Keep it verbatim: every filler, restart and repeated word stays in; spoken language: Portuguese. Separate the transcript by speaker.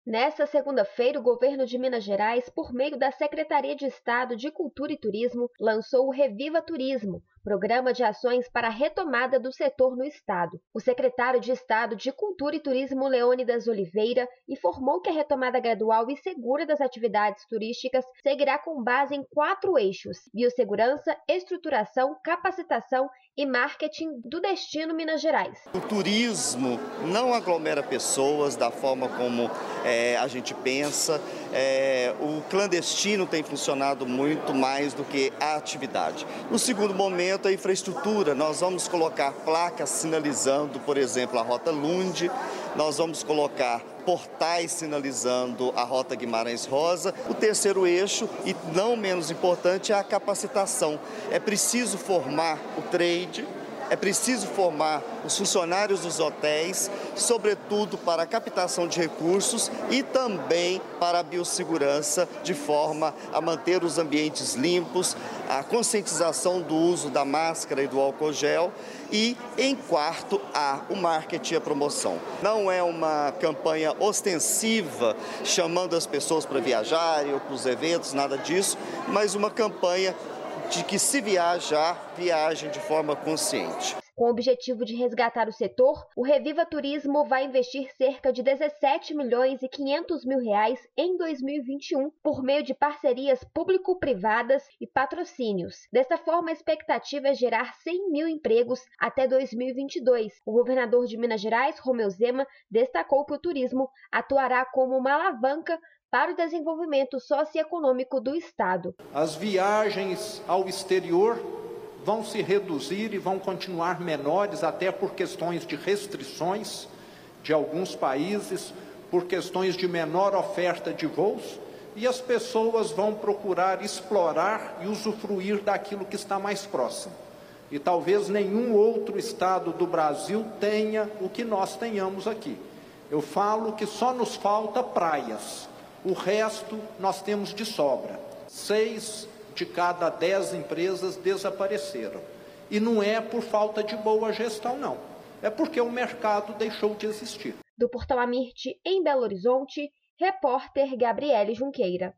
Speaker 1: Nesta segunda-feira, o governo de Minas Gerais, por meio da Secretaria de Estado de Cultura e Turismo, lançou o Reviva Turismo, programa de ações para a retomada do setor no estado. O secretário de Estado de Cultura e Turismo, Leônidas Oliveira, informou que a retomada gradual e segura das atividades turísticas seguirá com base em quatro eixos: biossegurança, estruturação, capacitação e marketing do destino Minas Gerais.
Speaker 2: O turismo não aglomera pessoas da forma como é, a gente pensa. É, o clandestino tem funcionado muito mais do que a atividade. No segundo momento, a infraestrutura. Nós vamos colocar placas sinalizando, por exemplo, a Rota Lund. Nós vamos colocar portais sinalizando a Rota Guimarães Rosa. O terceiro eixo, e não menos importante, é a capacitação. É preciso formar o trade, é preciso formar os funcionários dos hotéis, sobretudo para a captação de recursos e também para a biossegurança, de forma a manter os ambientes limpos, a conscientização do uso da máscara e do álcool gel e, em quarto, há o marketing e a promoção. Não é uma campanha ostensiva chamando as pessoas para viajarem ou para os eventos, nada disso, mas uma campanha de que, se viajar, viajem de forma consciente.
Speaker 1: Com o objetivo de resgatar o setor, o Reviva Turismo vai investir cerca de dezessete milhões e quinhentos mil reais em dois mil e vinte e um por meio de parcerias público-privadas e patrocínios. Desta forma, a expectativa é gerar cem mil empregos até dois mil e vinte e dois. O governador de Minas Gerais, Romeu Zema, destacou que o turismo atuará como uma alavanca para o desenvolvimento socioeconômico do estado.
Speaker 3: As viagens ao exterior vão se reduzir e vão continuar menores, até por questões de restrições de alguns países, por questões de menor oferta de voos, e as pessoas vão procurar explorar e usufruir daquilo que está mais próximo. E talvez nenhum outro estado do Brasil tenha o que nós tenhamos aqui. Eu falo que só nos falta praias. O resto nós temos de sobra. Seis de cada dez empresas desapareceram. E não é por falta de boa gestão, não. É porque o mercado deixou de existir.
Speaker 1: Do Portal Amirte, em Belo Horizonte, repórter Gabriele Junqueira.